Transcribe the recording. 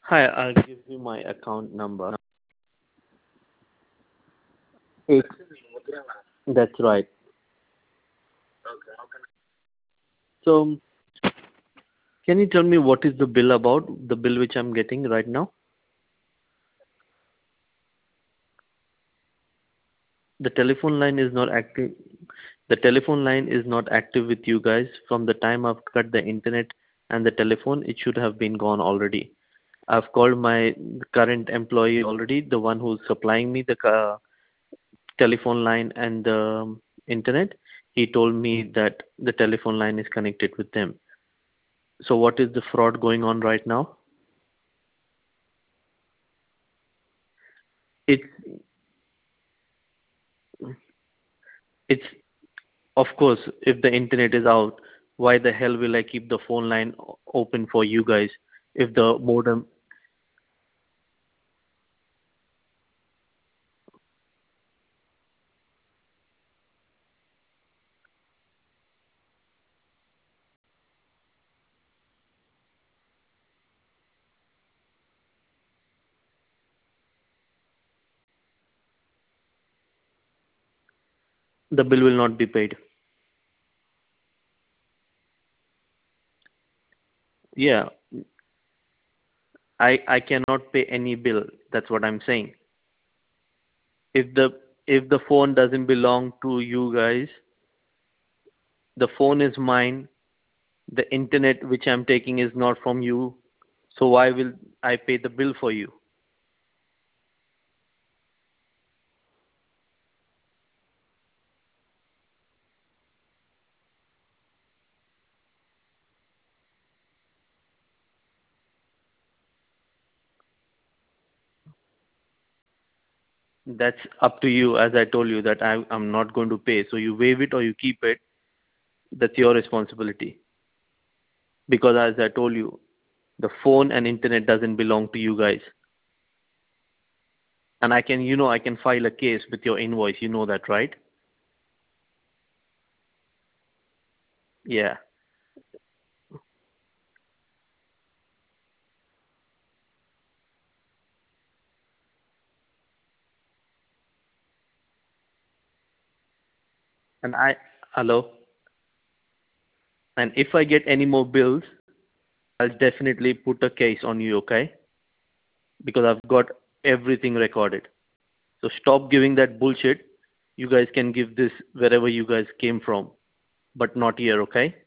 Hi, I'll give you my account number. It's, that's right. So, can you tell me what is the bill about? The bill which I'm getting right now? The telephone line is not active. The telephone line is not active with you guys. From the time I've cut the internet and the telephone, it should have been gone already. I've called my current employee already, the one who's supplying me the telephone line and the internet. He told me that the telephone line is connected with them. So what is the fraud going on right now? It's it's of course, if the internet is out, why the hell will I keep the phone line open for you guys? If the modem, the bill will not be paid. Yeah, I cannot pay any bill. That's what I'm saying. If the phone doesn't belong to you guys, the phone is mine. The internet which I'm taking is not from you. So why will I pay the bill for you? That's up to you. As I told you that I'm not going to pay. So you waive it or you keep it. That's your responsibility. Because as I told you, the phone and internet doesn't belong to you guys. And I can file a case with your invoice. You know that, right? Yeah. And hello. And if I get any more bills, I'll definitely put a case on you, okay? Because I've got everything recorded. So stop giving that bullshit. You guys can give this wherever you guys came from, but not here, okay?